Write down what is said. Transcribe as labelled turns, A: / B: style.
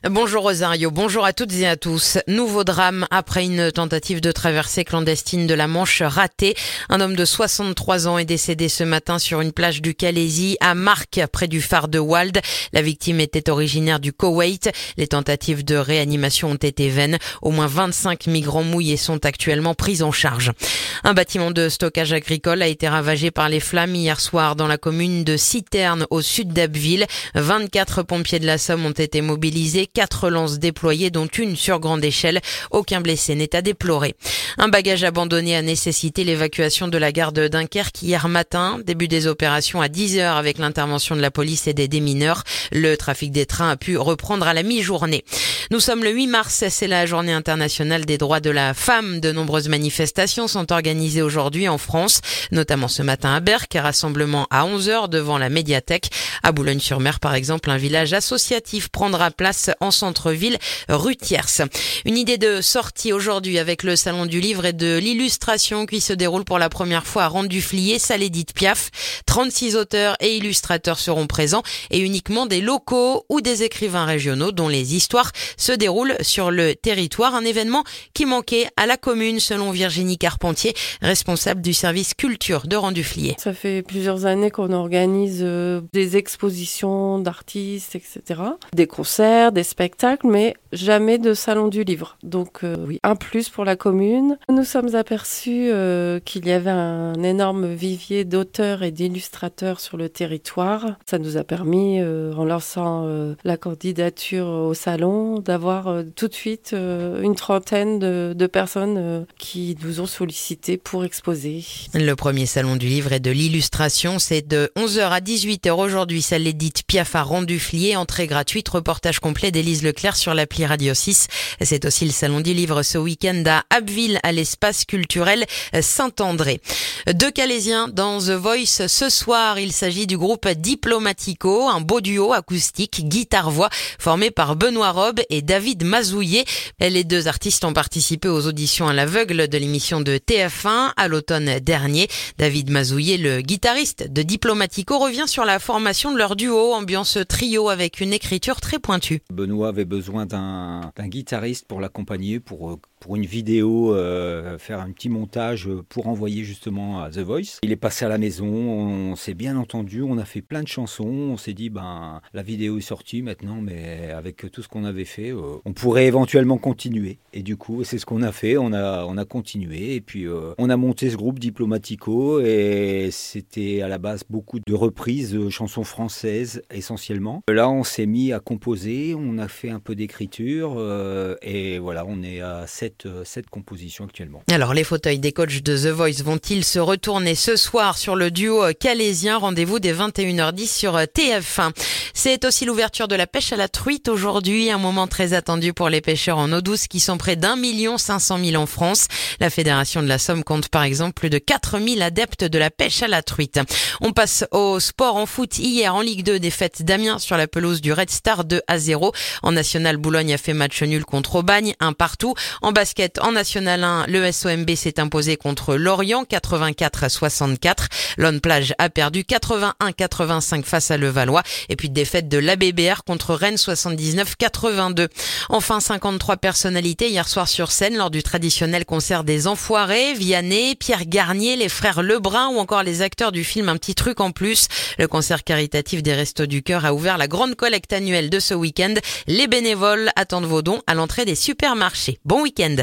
A: Bonjour Rosario, bonjour à toutes et à tous. Nouveau drame après une tentative de traversée clandestine de la Manche ratée. Un homme de 63 ans est décédé ce matin sur une plage du Calaisis à Marques, près du phare de Walde. La victime était originaire du Koweït. Les tentatives de réanimation ont été vaines. Au moins 25 migrants mouillés sont actuellement pris en charge. Un bâtiment de stockage agricole a été ravagé par les flammes hier soir dans la commune de Citerne, au sud d'Abbeville. 24 pompiers de la Somme ont été mobilisés. 4 lances déployées, dont une sur grande échelle. Aucun blessé n'est à déplorer. Un bagage abandonné a nécessité l'évacuation de la gare de Dunkerque hier matin. Début des opérations à 10h avec l'intervention de la police et des démineurs. Le trafic des trains a pu reprendre à la mi-journée. Nous sommes le 8 mars, c'est la journée internationale des droits de la femme. De nombreuses manifestations sont organisées aujourd'hui en France, notamment ce matin à Berck, rassemblement à 11h devant la médiathèque. À Boulogne-sur-Mer, par exemple, un village associatif prendra place en centre-ville, rue Thiers. Une idée de sortie aujourd'hui avec le Salon du Livre et de l'Illustration qui se déroule pour la première fois à Rennes-du-Fliers, salle Édith Piaf. 36 auteurs et illustrateurs seront présents et uniquement des locaux ou des écrivains régionaux dont les histoires se déroulent sur le territoire. Un événement qui manquait à la commune selon Virginie Carpentier, responsable du service culture de Rennes-du-Fliers.
B: Ça fait plusieurs années qu'on organise des expositions d'artistes, etc. Des concerts, des spectacles, mais jamais de salon du livre. Donc oui, un plus pour la commune. Nous sommes aperçus qu'il y avait un énorme vivier d'auteurs et d'illustrateurs sur le territoire. Ça nous a permis, en lançant la candidature au salon, d'avoir tout de suite une trentaine de personnes qui nous ont sollicité pour exposer.
A: Le premier salon du livre et de l'illustration, c'est de 11h à 18h aujourd'hui, salle Édith Piaf à Rennes-du-Fliers, entrée gratuite, reportage complet d'Élise Leclerc sur l'appli Radio 6. C'est aussi le salon du livre ce week-end à Abbeville, à l'espace culturel Saint-André. 2 Calaisiens dans The Voice ce soir. Il s'agit du groupe Diplomatico, un beau duo acoustique guitare-voix formé par Benoît Robe et David Mazouillet. Les 2 artistes ont participé aux auditions à l'aveugle de l'émission de TF1 à l'automne dernier. David Mazouillet, le guitariste de Diplomatico, revient sur la formation de leur duo, ambiance trio avec une écriture très pointue.
C: Benoît avait besoin d'un guitariste pour l'accompagner, pour une vidéo, faire un petit montage pour envoyer justement à The Voice. Il est passé à la maison, on s'est bien entendu, on a fait plein de chansons, on s'est dit la vidéo est sortie maintenant, mais avec tout ce qu'on avait fait, on pourrait éventuellement continuer. Et du coup, c'est ce qu'on a fait, on a continué et puis on a monté ce groupe Diplomatico et c'était à la base beaucoup de reprises de chansons françaises essentiellement. Là, on s'est mis à composer, on a fait un peu d'écriture et voilà, on est à cette composition actuellement.
A: Alors, les fauteuils des coachs de The Voice vont-ils se retourner ce soir sur le duo calaisien? Rendez-vous dès 21h10 sur TF1. C'est aussi l'ouverture de la pêche à la truite aujourd'hui, un moment très attendu pour les pêcheurs en eau douce qui sont près d'1 500 000 en France. La Fédération de la Somme compte par exemple plus de 4 000 adeptes de la pêche à la truite. On passe au sport en foot. Hier en Ligue 2, défaite d'Amiens sur la pelouse du Red Star 2-0. En National, Boulogne a fait match nul contre Aubagne, 1-1. En basket, en National 1, le SOMB s'est imposé contre Lorient, 84-64. L'On Plage a perdu 81-85 face à Levallois. Et puis défaite de l'ABBR contre Rennes, 79-82. Enfin, 53 personnalités hier soir sur scène lors du traditionnel concert des Enfoirés. Vianney, Pierre Garnier, les frères Lebrun ou encore les acteurs du film Un petit truc en plus. Le concert caritatif des Restos du Cœur a ouvert la grande collecte annuelle de ce week-end. Les bénévoles attendent vos dons à l'entrée des supermarchés. Bon week-end.